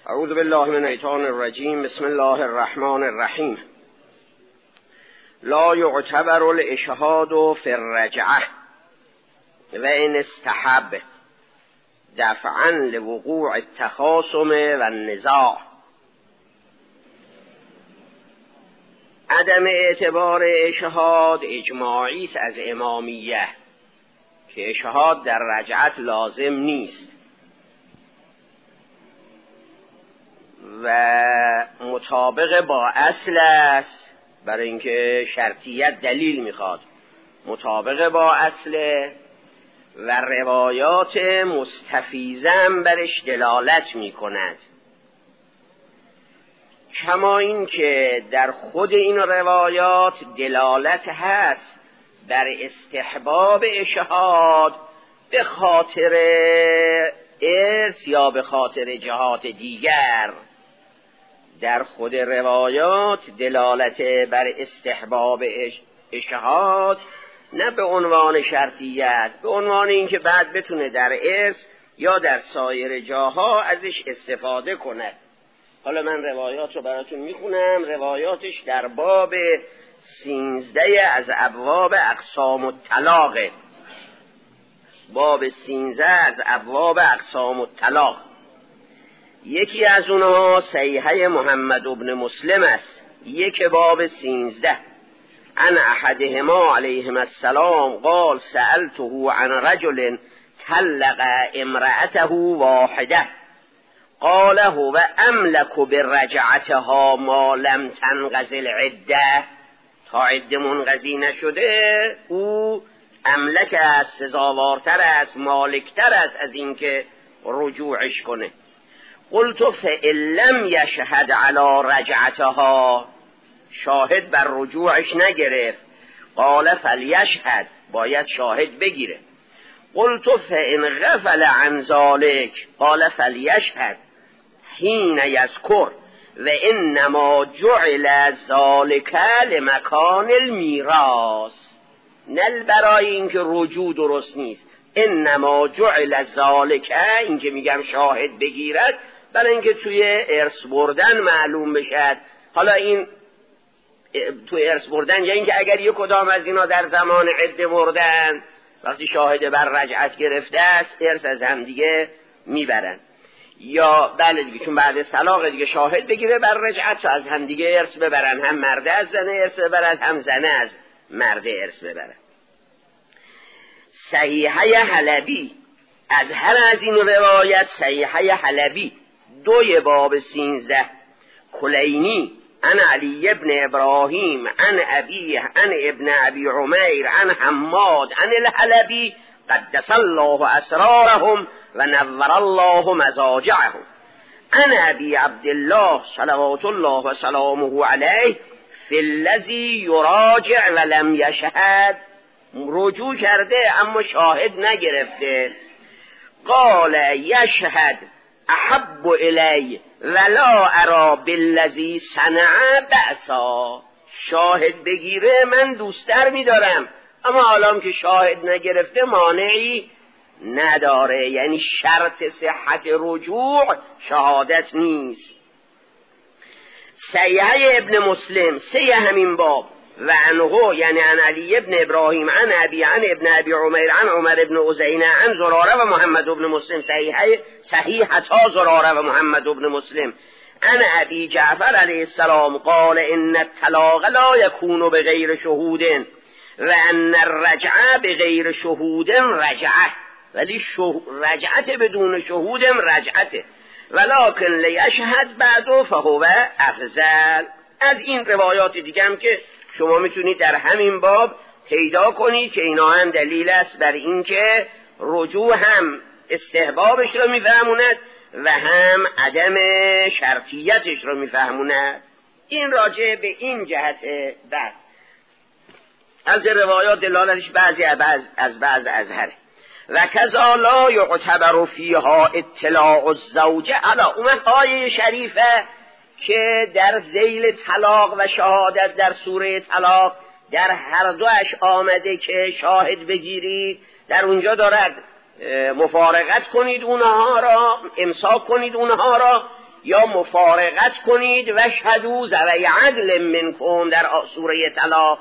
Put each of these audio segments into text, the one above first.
اعوذ بالله من الشیطان الرجیم. بسم الله الرحمن الرحیم. لا يعتبر الاشهاد في الرجعه و ان استحب دفعا لوقوع التخاصم و النزاع. عدم اعتبار اشهاد اجماعی است از امامیه که اشهاد در رجعت لازم نیست و مطابق با اصل است، برای اینکه شرطیت دلیل میخواد، مطابق با اصل و روایات مستفیضم برش دلالت میکند. کما این که در خود این روایات دلالت هست بر استحباب اشهاد به خاطر ارث یا به خاطر جهات دیگر. در خود روایات دلالت بر استحباب اشهاد نه به عنوان شرطیت، به عنوان اینکه بعد بتونه در ارث یا در سایر جاها ازش استفاده کند. حالا من روایات رو براتون میخونم. روایاتش در باب 13 از ابواب اقسام الطلاق. باب 13 از ابواب اقسام الطلاق. یکی از اونها صحیحه محمد بن مسلم است. یک باب 13. عن احدهما علیهما السلام قال سألته عن رجل طلق امرأته واحده قال هو املك برجعتها ما لم تنقض العده. تا عده منقضی نشده او املک است، سزاوارتر است، مالکتر است از اینکه رجوعش کنه. قلت فإن لم يشهد على رجعتها، شاهد بر رجوعش نگرفت. قال فلیشهد، باید شاهد بگیره. قلت فإن غفل عن ذلك قال فلیشهد حين يذكر و انما جعل ذلك لمکان المیراث. نل برای اینکه رجوع درست نیست، انما جعل ذلك، اینکه میگم شاهد بگیرد برای اینکه توی ارث بردن معلوم بشد. حالا این توی ارث بردن یا اینکه اگر یک کدام از اینا در زمان عده مردن، وقتی شاهد بر رجعت گرفته است ارث از هم دیگه میبرن، یا بله دیگه چون بعد طلاق دیگه شاهد بگیره بر رجعت از هم دیگه ارث ببرن، هم مرده از زنه ارث ببرن، هم زنه از مرده ارث ببرن. صحیحه حلبی، از هر از این روایت صحیحه حلبی 2 باب 13. کلینی عن علی ابن ابراهیم عن ابیه عن ابن ابی عمیر عن حماد عن الحلبی قدس الله اسرارهم و نور الله مزاجعهم عن ابی عبدالله صلوات الله و سلامه علیه فی الذی یراجع ولم یشهد، رجوع کرده اما شاهد نگرفته. قال یشهد احب الی ولا ارا بالذی صنع بأسا، شاهد بگیره من دوستر میدارم، اما حالا که شاهد نگرفته مانعی نداره. یعنی شرط صحت رجوع شهادت نیست. صحیحه ابن مسلم 3 همین باب و عنه، یعنی عن علی ابن ابراهیم عن ابی عن ابن ابی عمیر عن عمر ابن عزینه عن زراره و محمد ابن مسلم. صحیحتا زراره و محمد ابن مسلم. عن ابی جعفر علیه السلام قال ان الطلاق لا یکون بغیر شهود و ان الرجعه بغیر شهود رجعه، ولی رجعت بدون شهود رجعته، ولکن لیشهد بعد فهو افضل. از این روایات دیگه هم که شما میتونید در همین باب پیدا کنید که اینا هم دلیل است بر این که رجوع هم استحبابش رو میفهموند و هم عدم شرطیتش رو میفهموند. این راجع به این جهت بحث. از روایات دلالتش بعضی از بعض ازهره. و کذا لا یعتبر فیها اطلاع الزوجه علی. اومد آیه شریفه که در ذیل طلاق و شهادت در سوره طلاق در هر دوش آمده که شاهد بگیرید، در اونجا دارد مفارقت کنید اونها را، امساک کنید اونها را. یا مفارقت کنید و شهدوا ذوی عدل منکم در سوره طلاق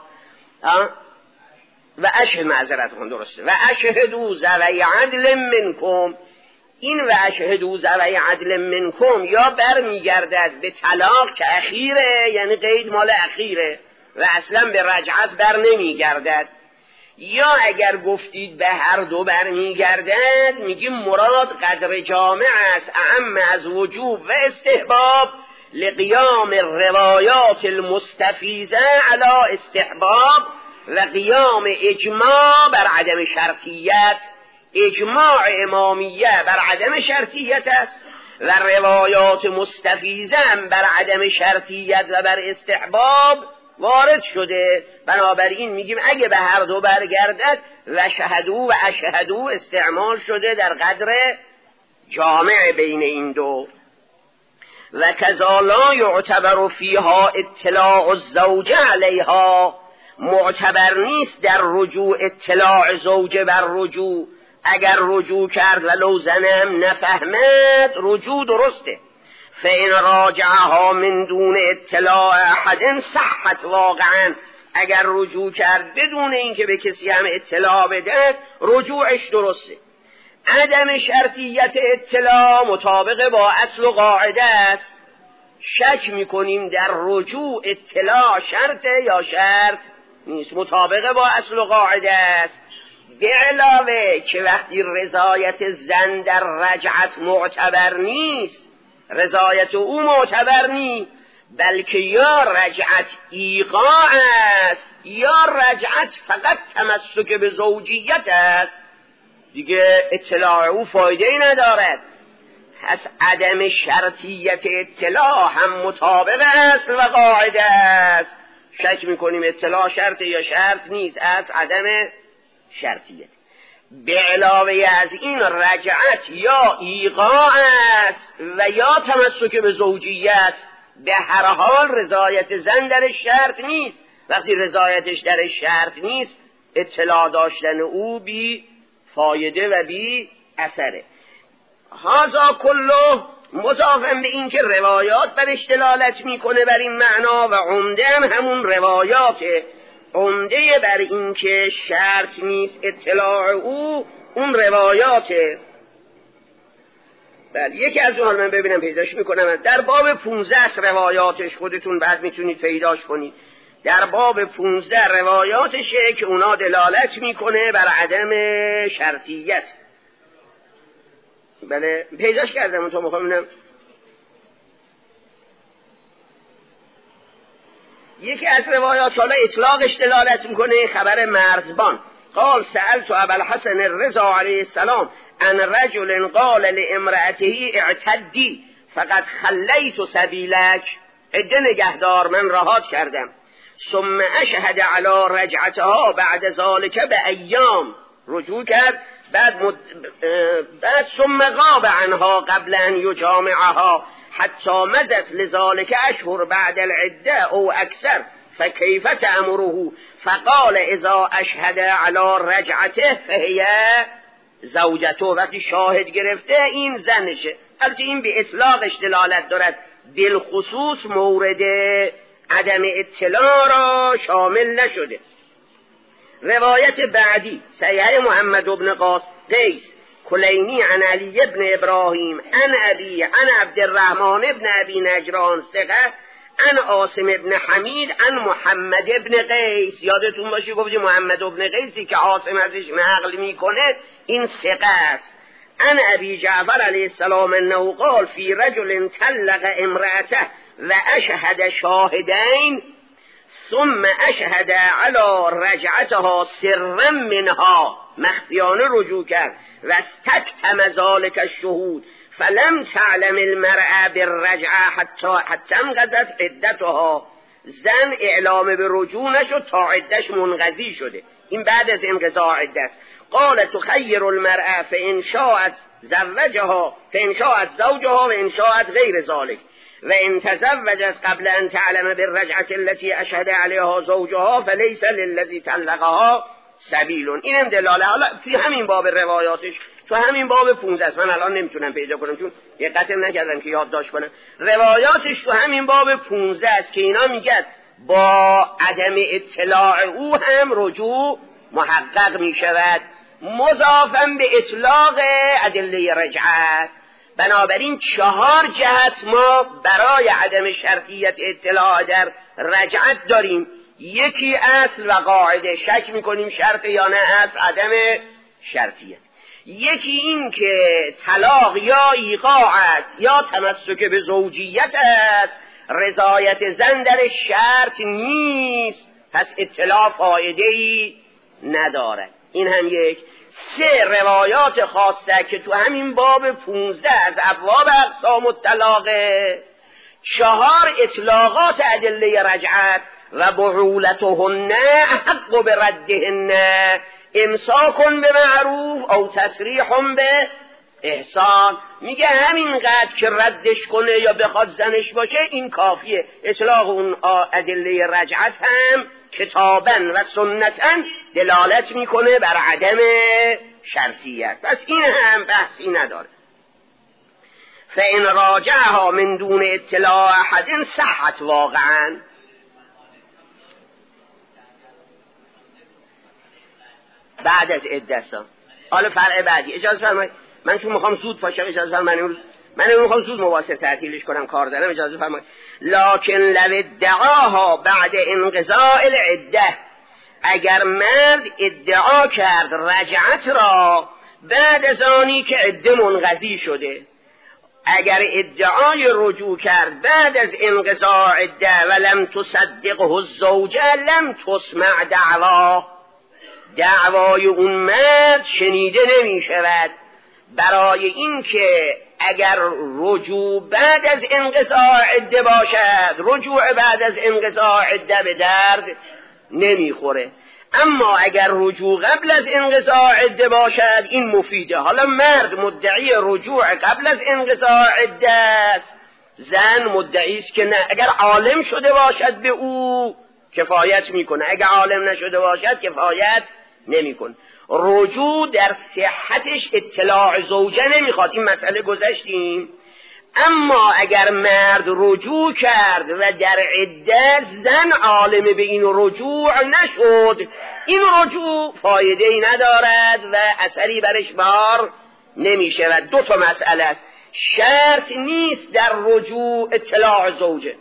و معذرت درسته و اشهدوا ذوی عدل منکم. این و اشهدوا ذوی عدل منکم یا برمیگردد به طلاق که اخیره، یعنی قید مال اخیره و اصلا به رجعت بر نمیگردد، یا اگر گفتید به هر دو برمیگردد میگیم مراد قدر جامع است اعم از وجوب و استحباب لقیام الروایات المستفیضه علی استحباب و قیام اجماع بر عدم شرطیت. اجماع امامیه بر عدم شرطیت است و روایات مستفیضه بر عدم شرطیت و بر استحباب وارد شده. بنابراین میگیم اگه به هر دو برگردد و شهدو و اشهدو استعمال شده در قدر جامع بین این دو. و کذا لا یعتبر فیها اطلاع الزوجه علیها، معتبر نیست در رجوع اطلاع زوجه بر رجوع. اگر رجوع کرد ولو زنم نفهمد رجوع درسته. فإن راجعها من دون اطلاع احد صحت واقعا، اگر رجوع کرد بدون اینکه به کسی هم اطلاع بده رجوعش درسته. عدم شرطیت اطلاع مطابق با اصل و قاعده است. شک میکنیم در رجوع اطلاع شرطه یا شرط نیست، مطابق با اصل و قاعده است. به علاوه که وقتی رضایت زن در رجعت معتبر نیست، رضایت او معتبر نیست، بلکه یا رجعت ایقاع است یا رجعت فقط تمسک به زوجیت است، دیگه اطلاع او فایده ندارد. پس عدم شرطیت اطلاع هم مطابق است و قاعده است. شک میکنیم اطلاع شرط یا شرط نیست از عدم شرطیت. به علاوه از این رجعت یا ایقاع است و یا تمسک به زوجیت. به هر حال رضایت زن در شرط نیست. وقتی رضایتش در شرط نیست اطلاع داشتن او بی فایده و بی اثره. هذا کله مضافاً به این که روایات بر دلالت میکنه بر این معنا و عمده هم همون روایاته. عمده بر این که شرط نیست اطلاع او اون روایاته. بله یکی از اونها من ببینم پیداش میکنم در باب 15 روایاتش، خودتون بعد میتونید پیداش کنید. در باب 15 روایاتشه که اونا دلالت میکنه بر عدم شرطیت. بله پیداش کردم اون تو میخوام ببینم. یکی از روایات حالا اطلاقش دلالت میکنه خبر مرزبان. قال سألت ابا الحسن الرضا علیه السلام عن رجل قال لامرأته اعتدی فقد خلیت سبیلک، عده نگهدار من رهات کردم. ثم اشهد علی رجعتها بعد ذالک به ایام، رجوع کرد بعد ثم غاب عنها قبل ان یجامعها حتی مضت لذالک اشهر بعد العده او اکثر فکیف تأمره؟ فقال اذا اشهد علی رجعته فهی زوجته، وقتی شاهد گرفته این زنشه. البته این به اطلاقش دلالت دارد، بالخصوص مورد عدم اطلاع را شامل نشده. روایت بعدی صحیح محمد بن قیس کلینی عن علی ابن ابراهیم عن ابی عن عبد الرحمن ابن ابی نجران ثقه عن عاصم ابن حمید عن محمد ابن قیس. یادتون باشه گفتیم محمد ابن قیسی که عاصم ازش نقل میکنه این ثقه است. عن ابی جعفر علیه السلام انه قال فی رجل طلق امرأته و اشهد شاهدین ثم اشهد علی رجعتها سرا منها، مخفیانه رجوع کرد و استکتم ذالک الشهود فلم تعلم المرأة بالرجعه حتی انقضت عدتها. زن اعلام به رجوع نشد تا عدش منقضی شده، این بعد از انقضاء عدت. قال تخیر المرأة فإن شاءت زوجها فإن شاءت زوجها وإن شاءت غیر ذلك وإن تزوجت قبل أن تعلم بالرجعة التي أشهد عليها زوجها فليس للذي طلقها سبيل. اینم دلاله. حالا توی همین باب روایاتش تو همین باب 15 است. من الان نمیتونم پیدا کنم چون دقت نکردم که یادداشت کنم. روایاتش تو همین باب 15 است که اینا میگن با عدم اطلاع او هم رجوع محقق میشود، مضافاً به اطلاق ادله رجعت. بنابراین 4 جهت ما برای عدم شرطیت اطلاع در رجعت داریم. یکی اصل و قاعده، شک میکنیم شرط یا نه اصل عدم شرطیت. یکی این که طلاق یا ایقاع است یا تمسک به زوجیت است، رضایت زن در شرط نیست، پس اطلاع فایده‌ای ندارد. این هم یک. 3 روایات خاصه که تو همین باب 15 از ابواب اقسام الطلاق. 4 اطلاقات ادله رجعت و بعولتهن احق بردهن، امساک بمعروف او تصریح به احسان. میگه همینقدر که ردش کنه یا بخواد زنش باشه این کافیه. اطلاق اون ادله رجعت هم کتابا و سنتا دلالت میکنه بر عدم شرطیت، پس این هم بحثی نداره. فإن راجعها من دون اطلاع احد صحت واقعا. بعد از عدت. حالا فرع بعدی اجازه فرمایید، من چون میخوام زود پاشم اجازه فرمایید، من میخوام زود مواسط تعطیلش کنم، کار دارم، اجازه فرمایید. لکن لو ادعاها بعد انقضاء العده، اگر مرد ادعا کرد رجعت را بعد از آنی که عده منقضی شده، اگر ادعای رجوع کرد بعد از انقضاء عده ولم تصدقه الزوجه لم تسمع دعوای اون مرد شنیده نمی شود. برای این که اگر رجوع بعد از انقضاء عده باشد، رجوع بعد از انقضاء عده به درد نمیخوره. اما اگر رجوع قبل از انقضاء عده باشد این مفیده. حالا مرد مدعی رجوع قبل از انقضاء عده است، زن مدعی است که نه. اگر عالم شده باشد به او کفایت میکنه، اگر عالم نشده باشد کفایت نمیکنه. رجوع در صحتش اطلاع زوجه نمیخواد، این مسئله گذشتیم. اما اگر مرد رجوع کرد و در عده زن عالم به این رجوع نشد، این رجوع فایده ای ندارد و اثری برش بار نمی شود. 2 تا مسئله است. شرط نیست در رجوع اطلاع زوجه،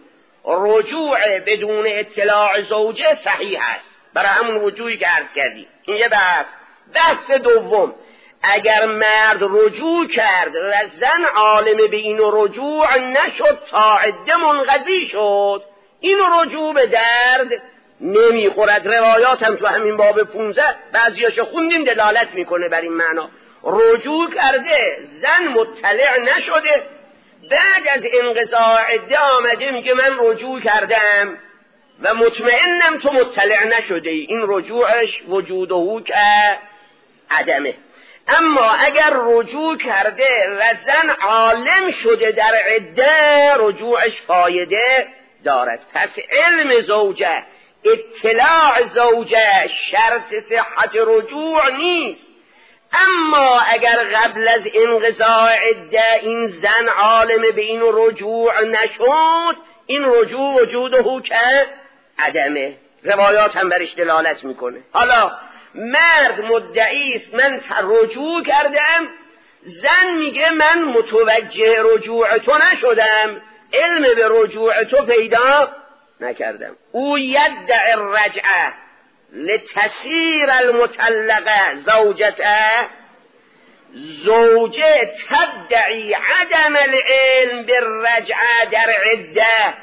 رجوع بدون اطلاع زوجه صحیح است، برای همون رجوعی که عرض کردیم. این یه بحث دوم، اگر مرد رجوع کرد و زن عالم به این رجوع نشد تا عده منقضی شد، این رجوع به درد نمیخورد. روایات هم تو همین باب 15 بعضیاشو خوندیم دلالت میکنه بر این معنا. رجوع کرده زن مطلع نشده، بعد از انقضاء عده آمده میگه من رجوع کردم و مطمئنم تو مطلع نشده ای، این رجوعش وجوده که عدمه. اما اگر رجوع کرده و زن عالم شده در عده، رجوعش فایده دارد. پس علم زوجه، اطلاع زوجه شرط صحت رجوع نیست. اما اگر قبل از انقضاء عده این زن عالم به این رجوع نشد، این رجوع وجوده که عدمه. روایات هم برش دلالت میکنه. حالا مرد مدعی است من رجوع کردم، زن میگه من متوجه رجوع تو نشدم، علم به رجوع تو پیدا نکردم. او یدعی الرجعه لتسیر المطلقه زوجته، زوجه تدعی عدم العلم بالرجعه در عده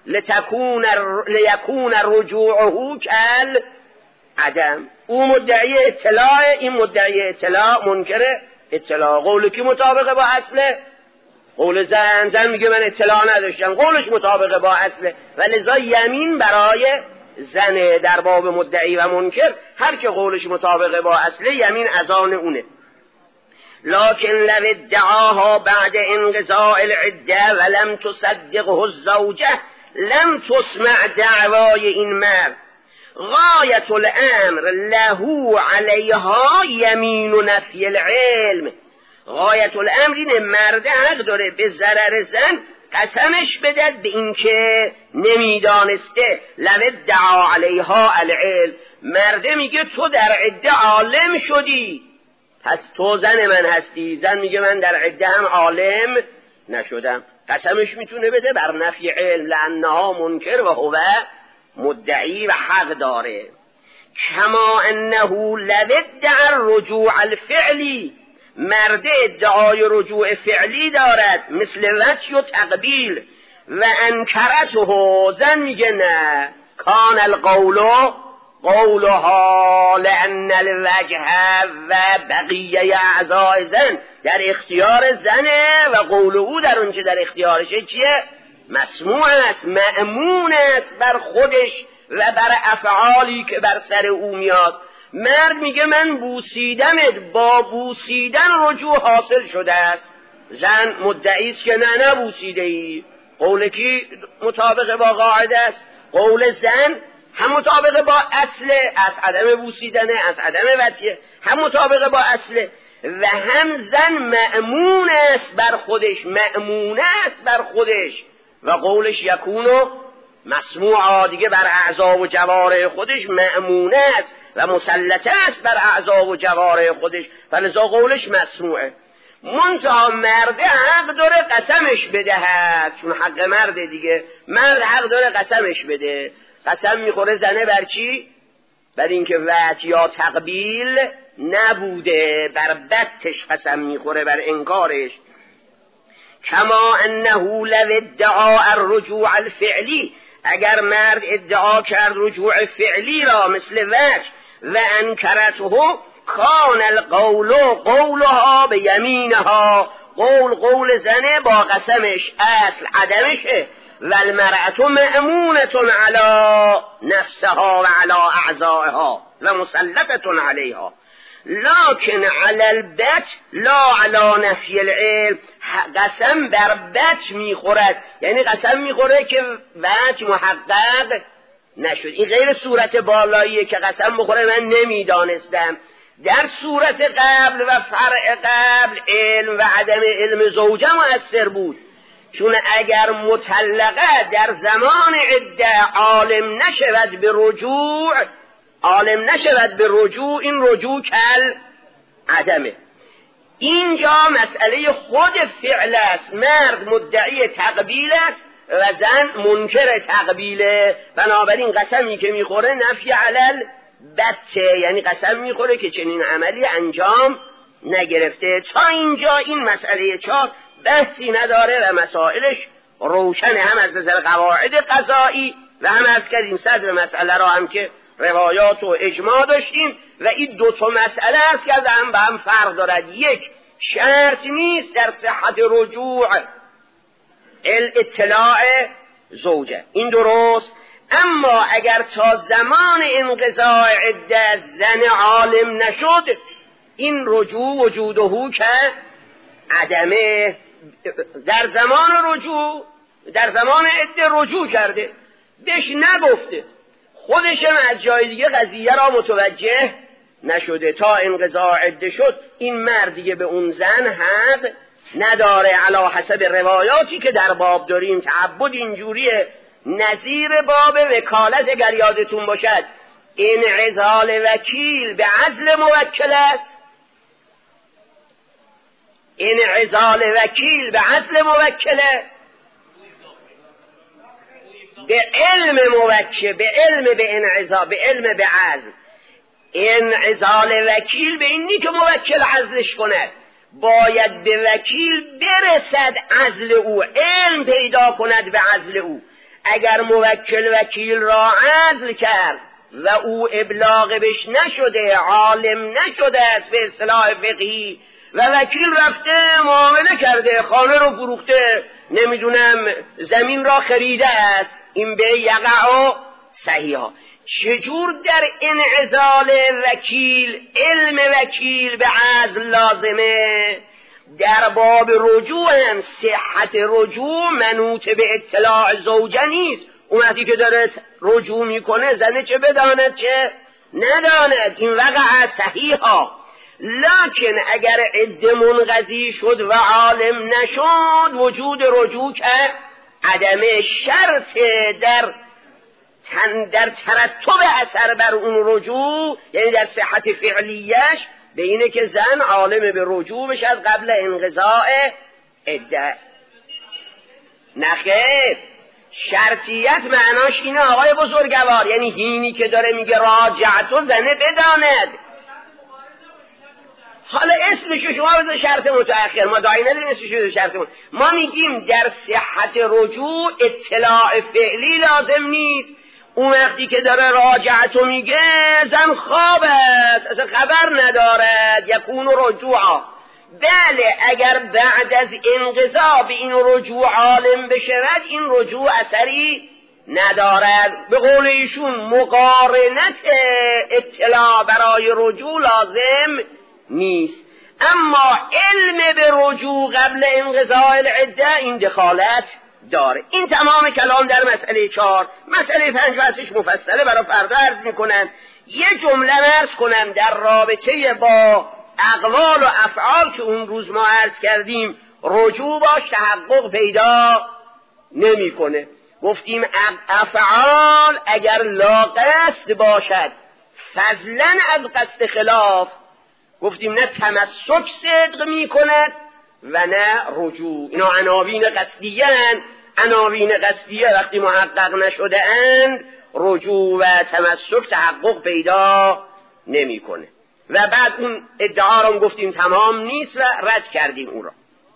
لیکون رجوعه کل عدم. او مدعی اطلاع، این مدعی اطلاع، منکر اطلاع. قول کی مطابقه با اصله؟ قول زن میگه من اطلاع نداشتم، قولش مطابقه با اصله و لذا یمین برای زن در باب مدعی و منکر، هر که قولش مطابقه با اصله یمین از آن اونه. لكن لو ادعاها بعد انقضاء العده ولم تصدقه الزوجه لم تسمع دعوای این مرد. غایت الامر له علیها یمین نفی العلم، غایت الامر اینه مرد حق داره به ضرر زن قسمش بدد به اینکه نمیدانسته. لو ادعا علیها العلم، مرده میگه تو در عده عالم شدی پس تو زن من هستی، زن میگه من در عده هم عالم نشدم، قسمش میتونه بده بر نفی علم، لانها منکر و هو مدعی و حق داره. کما انه لو ادعا الرجوع الفعلی، مرد ادعای رجوع فعلی دارد مثل وجه و تقبیل و انکرته، زن میگه نه، کان القول قولها لان الوجه و بقیه اعضای زن در اختیار زنه و قول او در اونچه در اختیارشه چیه؟ مسموع است، مأمون است بر خودش و بر افعالی که بر سر او میاد. مرد میگه من بوسیدمت، با بوسیدن رجوع حاصل شده است، زن مدعی است که نه نبوسیده ای. قول کی مطابق با قاعده است؟ قول زن هم مطابق با اصله، از عدم بوسیدنه، از عدم وطیه، هم مطابق با اصله و هم زن مأمون است بر خودش، مأمون است بر خودش و قولش یکونو مسموعا، دیگه بر اعضا و جوارح خودش مأمون است و مسلطه است بر اعضا و جوارح خودش، فلذا قولش مسموعه. منتها مرده حق داره قسمش بدهد، چون حق مرده دیگه، مرد حق داره قسمش بده. قسم میخوره زنه بر چی؟ بر اینکه وعد یا تقبیل نبوده، بر بدتش قسم میخوره، بر انکارش. کما انه لو ادعا الرجوع الفعلی، اگر مرد ادعا کرد رجوع فعلی را مثل وجه و انکرته، کان القول قولها به یمینها، قول زنه با قسمش اصل عدمشه، و المرأة مأمونة على نفسها و على اعضائها و مسلطة علیها، لكن على البت لا على نفی العلم. قسم بر بت میخورد، یعنی قسم میخوره که وجه محقق نشد. این غیر صورت بالاییه که قسم بخوره من نمیدانستم. در صورت قبل و فرع قبل علم و عدم علم زوجه مؤثر بود، چون اگر مطلقه در زمان عده عالم نشود به رجوع، این رجوع کل عدمه. اینجا مسئله خود فعل است، مرد مدعی تقبیل است و زن منکر تقبیله، بنابراین قسمی که میخوره نفی علل بته، یعنی قسم میخوره که چنین عملی انجام نگرفته. تا اینجا این مسئله 4 بحثی نداره و مسائلش روشنه، هم از نظر قواعد قضایی و هم از که این صدر مسئله را هم که روایات و اجماع داشتیم و این 2 مسئله است که هم به هم فرق دارد. یک، شرط نیست در صحت رجوع الاطلاع زوجه، این درست، اما اگر تا زمان انقضاء عده زن عالم نشد، این رجوع وجوده که عدمه. در زمان عده رجوع کرده، بهش نگفته، خودشم از جای دیگه قضیه را متوجه نشده، تا انقضاء عده شد، این مرد دیگه به اون زن حق نداره. علی حسب روایاتی که در باب داریم تعبد اینجوریه، نظیر باب وکالت اگر یادتون باشد، انعزال وکیل به عزل موکل است، انعزال وکیل به عزل موکله، به علم موکل، به علم به انعزال، به علم به عزل. انعزال وکیل به اینی که موکل عزلش کند، باید به وکیل برسد عزل او، علم پیدا کند به عزل او. اگر موکل وکیل را عزل کرد و او ابلاغ بش نشده، عالم نشده است به اصطلاح فقهی، و وکیل رفته معامله کرده، خانه رو فروخته، نمیدونم زمین را خریده است، این به یقع صحیحا. چجور در انعزال وکیل علم وکیل به عزل لازمه؟ در باب رجوع هم صحت رجوع منوط به اطلاع زوجه نیست. اون وقتی که داره رجوع میکنه زنه چه بداند چه نداند، این وقع صحیحا. لکن اگر عده منقضی شد و عالم نشد وجود رجوع که عدم شرط در ترتب اثر بر اون رجوع، یعنی در صحت فعلیش، به اینه که زن عالم به رجوع بشد قبل انقضاء عده. نخیر، شرطیت معناش اینه آقای بزرگوار، یعنی هینی که داره میگه راجعت و زنه بداند. حالا اسمشو شما بذار شرط متأخر، ما داعی نداریم اسمشو بذار شرط متأخر. ما میگیم در صحت رجوع اطلاع فعلی لازم نیست. اون وقتی که داره راجعتو میگه زن خواب است، اصلا خبر ندارد، یکون رجوعا. بله اگر بعد از انقضا به این رجوع عالم بشود این رجوع اثری ندارد. به قول ایشون مقارنت اطلاع برای رجوع لازم نیست، اما علم به رجوع قبل انقضاء العده این دخالت داره. این تمام کلام در مسئله 4. مسئله 5 بحثش مفصله، برای فردا عرض میکنم. یه جمله عرض کنم در رابطه با اقوال و افعال که اون روز ما عرض کردیم رجوع باش تحقق پیدا نمیکنه. گفتیم افعال اگر لا قصد باشد فضلا از قصد خلاف، گفتیم نه تمسک صدق میکند و نه رجوع. اینا عناوین قصدیه هستند. عناوین قصدیه وقتی محقق نشده اند رجوع و تمسک تحقق پیدا نمیکنه. و بعد اون ادعا رو گفتیم تمام نیست و رد کردیم اون را.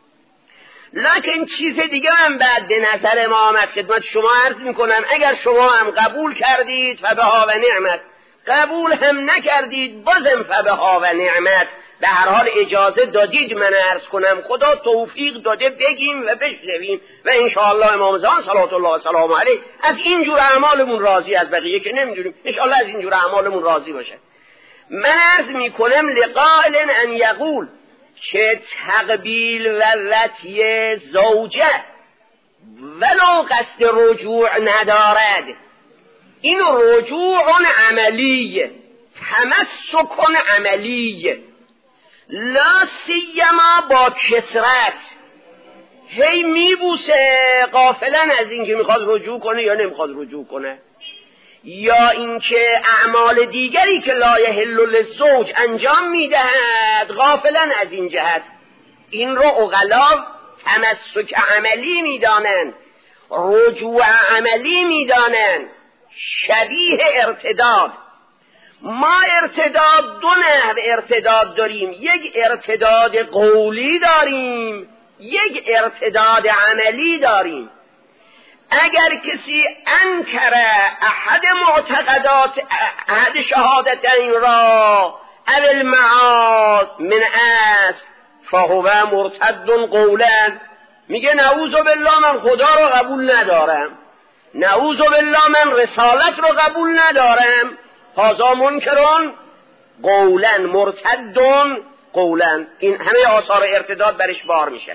لکن چیز دیگه من بعد به نظر ما آمد خدمت شما عرض میکنم. اگر شما هم قبول کردید فبها و نعمت، قبول هم نکردید بازم فبها و نعمت. به هر حال اجازه دادید من عرض کنم، خدا توفیق داده بگیم و بشنویم و انشاءالله امام زمان صلوات الله و سلام علیه از اینجور اعمالمون راضی، از بقیه که نمیدونیم انشاءالله از اینجور اعمالمون راضی باشه. من عرض میکنم لقائل ان یقول که تقبیل و وطی زوجه ولو قصد رجوع ندارد، این رجوع عملی، تمسک عملی، لا سیما با کسرت، هی میبوسه غافلا از این که میخواد رجوع کنه یا نمیخواد رجوع کنه، یا اینکه اعمال دیگری که لا یحل للزوج انجام میدهد غافلا از این جهت. این رو عقلا تمسک عملی میدانند، رجوع عملی میدانند، شبیه ارتداد. ما ارتداد دو نحو ارتداد داریم، یک ارتداد قولی داریم، یک ارتداد عملی داریم. اگر کسی انکر احد معتقدات احد شهادتین را اول معاد من اصل فهو مرتد قولا، میگه نعوذ بالله من خدا رو قبول ندارم، نعوذ بالله من رسالت رو قبول ندارم، هذا منکرون قولا مرتدون قولا. این همه آثار ارتداد برش بار میشه.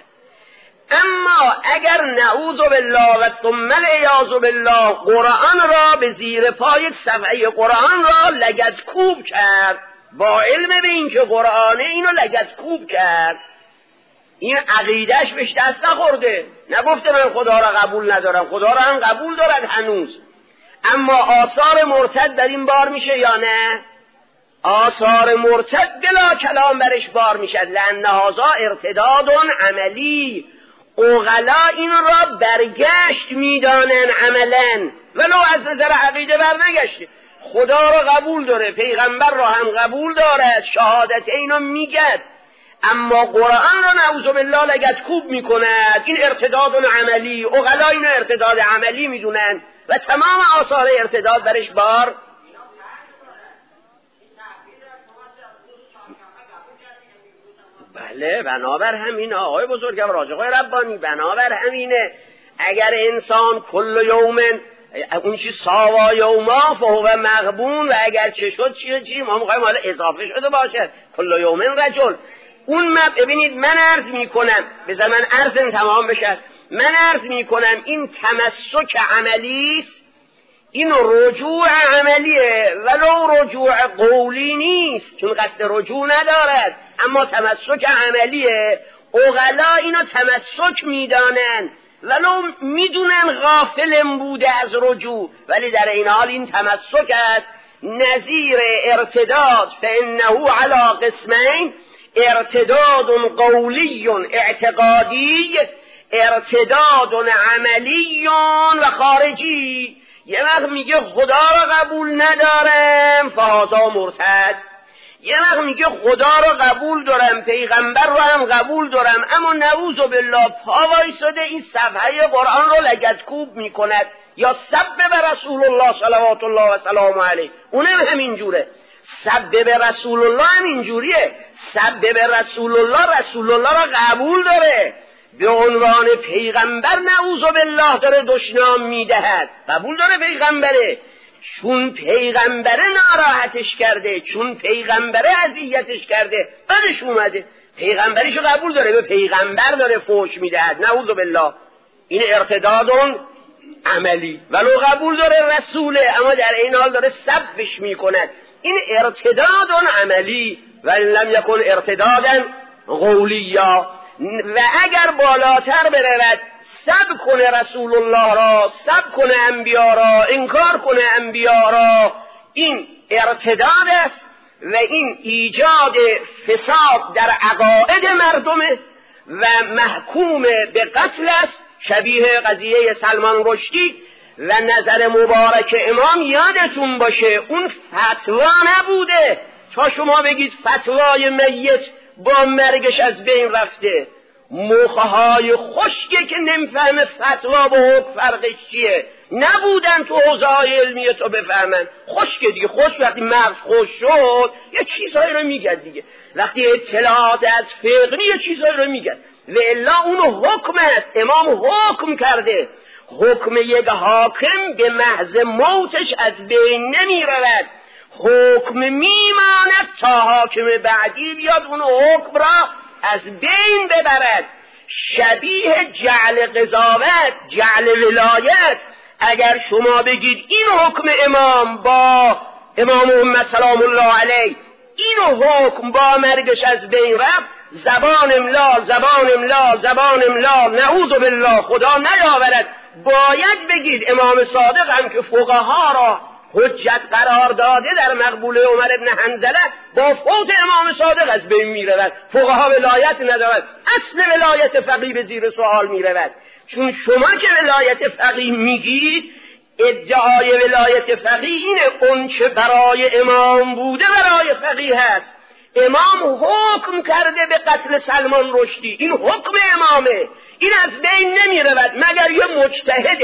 اما اگر نعوذ بالله و ثم العیاذ بالله قرآن را به زیر پای صفحه قرآن را لگد کوب کرد، با علم به این که قرآنه اینو لگد کوب کرد، این عقیدهش بهش دست نخورده، نگفته من خدا را قبول ندارم، خدا را هم قبول دارد هنوز، اما آثار مرتد در این بار میشه یا نه؟ آثار مرتد بلا کلام برش بار میشد، لأن هذا ارتداد عملی. عقلا این را برگشت میدانن عملا، ولو از نظر عقیده برنگشته. خدا را قبول داره، پیغمبر را هم قبول دارد، شهادت اینو میگد، اما قرآن را نعوذ بالله لگد کوب میکند. این ارتداد عملی، عقلا اینو ارتداد عملی میدونن و تمام آثار ارتداد برش بار. بله بنابر همین آقای بزرگم راجقای ربانی، بنابر همینه اگر انسان کل یومن اون چی ساوا یوما فهو مغبون، و اگر چه شد چی ما میخوایم حالا اضافه شده باشه کل یومن رجل. اون ببینید من عرض میکنم بذار من عرضم تمام بشه، من عرض میکنم این تمسک عملی است این رجوع عملیه ولو رجوع قولی نیست، چون قصد رجوع ندارد، اما تمسک عملیه. عقلا اینو تمسک میدانن ولو میدونن غافل بوده از رجوع، ولی در این حال این تمسک است. نظیر ارتداد فانه علی قسمین، ارتداد قولی اعتقادی، ارتداد عملی و خارجی. یه وقت میگه خدا رو قبول ندارم فهذا مرتد، یه وقت میگه خدا رو قبول دارم، پیغمبر رو هم قبول دارم، اما نعوذ بالله پا وایساده این صفحه قرآن رو لگدکوب میکند یا سب به رسول الله صلوات الله و سلام علیه، اونم همینجوره. سب به رسول الله هم اینجوریه، سب به رسول الله، رسول الله رو قبول داره، به عنوان پیغمبر نعوذ بالله داره دشنام میدهد، قبول داره پیغمبره، چون پیغمبره ناراحتش کرده، چون پیغمبره اذیتش کرده، بعدش اومده پیغمبریشو قبول داره، به پیغمبر داره فحش میدهد، نعوذ بالله. این ارتداد عملی، ولو قبول داره رسوله، اما در این حال داره سبش میکند. این ارتداد عملی و لم یکن ارتدادا قولیا. و اگر بالاتر برود سب کنه رسول الله را، سب کنه انبیا را، انکار کنه انبیا را، این ارتداد است و این ایجاد فساد در عقاید مردمه و محکوم به قتل است، شبیه قضیه سلمان رشدی. و نظر مبارک امام یادتون باشه اون فتوا نبوده تا شما بگید فتوای میت با مرگش از بین رفته. مخهای خشکه که نمیفهمه فتوا با حکم فرقش چیه، نبودن تو حوزه‌های علمیه تو بفهمن. خشکه دیگه، خوش وقتی مغز خوش شد یه چیزهایی رو میگه دیگه، وقتی اطلاعات از فقه یه چیزهایی رو میگه، و الا اونو حکم است. امام حکم کرده، حکم یک حاکم به محض موتش از بین نمی رود، حکم میماند تا حاکم بعدی بیاد اون حکم را از بین ببرد. شبیه جعل قضاوت، جعل ولایت. اگر شما بگید این حکم امام با امام محمد سلام الله علیه، این حکم با مرگش از بین رفت، زبان املال، زبان املال، زبان املال، نعوذ بالله خدا نیاورد. باید بگید امام صادق هم که فقها را حجت قرار داده در مقبوله عمر ابن حنظله، با فوت امام صادق از بین می رود. فقها ولایت ندارد، اصل ولایت فقیه به زیر سوال می رود. چون شما که ولایت فقیه میگید، ادعای ولایت فقیه اینه اون چه برای امام بوده برای فقیه هست. امام حکم کرده به قتل سلمان رشدی، این حکم امامه، این از بین نمی رود مگر یه مجتهد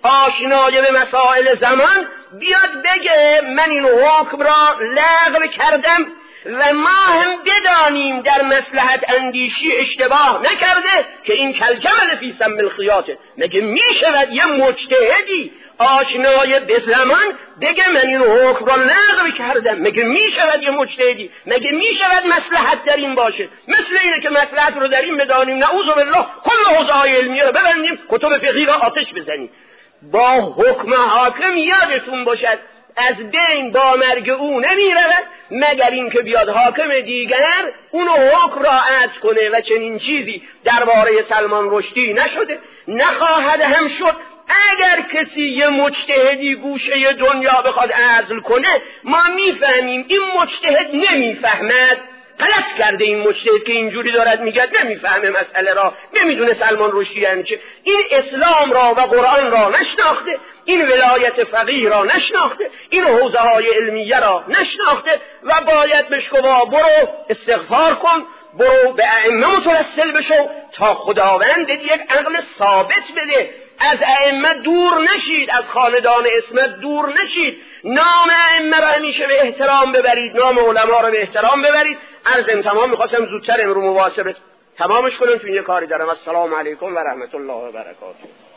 آشنای به مسائل زمان بیاد بگه من این حکم را لغو کردم و ما هم بدانیم در مصلحت اندیشی اشتباه نکرده که این کلجمل فی سم الخیاطه. مگه می شود یه مجتهدی آشنای به زمان بگه من این حکم را لغو کردم؟ مگه می شود یه مجتهدی؟ مگه می شود مصلحت در این باشه؟ مثل اینه که مصلحت رو در این بدانیم نعوذ بالله کل حوزه‌های علمیه رو ببندیم، کتب فقهی را آتش بزنیم. با حکم حاکم یادتون باشد از بین با مرگ او نمی رود مگر این که بیاد حاکم دیگر اونو حکم را عطع کنه. و چنین چیزی درباره سلمان رشدی نشده، نخواهد هم شد. اگر کسی یه مجتهدی گوشه دنیا بخواد عزل کنه، ما میفهمیم این مجتهد نمیفهمد، غلط کرده این مجتهد که اینجوری دارد میگه، نمیفهمه مسئله را، نمیدونه سلمان رشدی یعنی چه. این اسلام را و قرآن را نشناخته، این ولایت فقیه را نشناخته، این حوزه های علمیه را نشناخته و باید بشکوا برو استغفار کن، برو به ائمه متوسل بشو تا خداوند یک عقل ثابت بده. از ائمه دور نشید، از خاندان اسمت دور نشید، نام ائمه را همیشه به احترام ببرید، نام علما را به احترام ببرید. عرضم تمام، میخواستم زودتر امرو مواصلت تمامش کنم چون یه کاری دارم. السلام علیکم و رحمت الله و برکاته.